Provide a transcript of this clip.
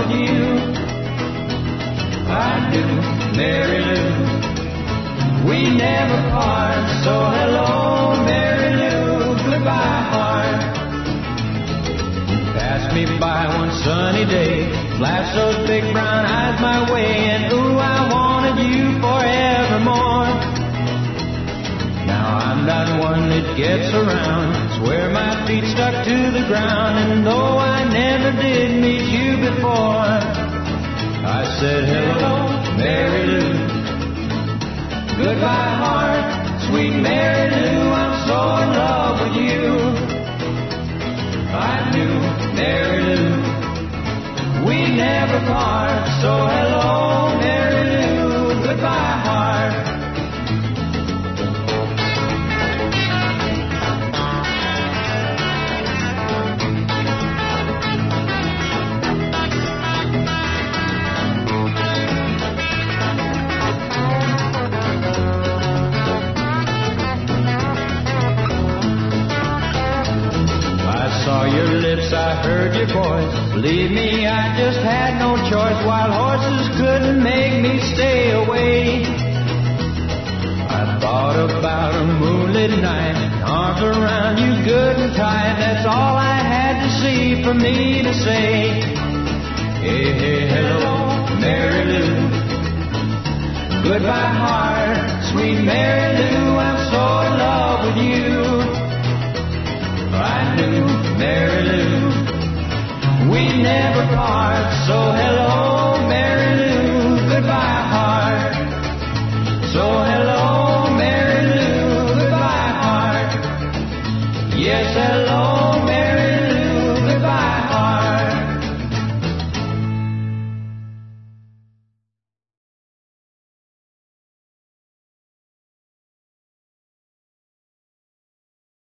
with you. I do, Mary Lou. We never part, so hello, Mary Lou, goodbye, heart. Pass me by one sunny day, flash those big brown eyes my way, and ooh, I wanted you forevermore. Now I'm not one that gets around, swear my feet stuck to the ground, and though I never did meet you before, I said hello, Mary Lou. Goodbye, heart, sweet Mary Lou, I'm so in love with you. I do, Mary Lou, we never part, so hello, Mary Lou, goodbye, heart. Saw your lips, I heard your voice. Believe me, I just had no choice. Wild horses couldn't make me stay away. I thought about a moonlit night, arms around you good and tight. That's all I had to see for me to say. Hey, hey, hello, Mary Lou. Goodbye, heart, sweet Mary Lou, I'm so in love with you. I knew, Mary Lou, we never part, so